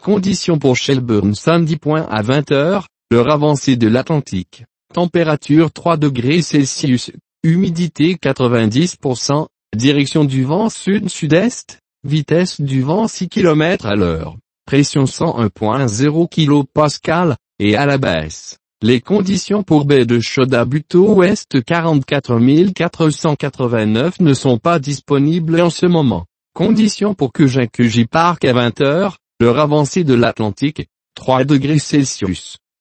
conditions pour Shelburne samedi. À 20h, l'heure avancée de l'Atlantique. Température 3 degrés Celsius, humidité 90%, direction du vent sud-sud-est, vitesse du vent 6 km à l'heure, pression 101.0 kPa, et à la baisse. Les conditions pour baie de Chauda Buteau Ouest 44 489 ne sont pas disponibles en ce moment. Conditions pour Keuji Park à 20h, l'heure avancée de l'Atlantique, 3 degrés Celsius.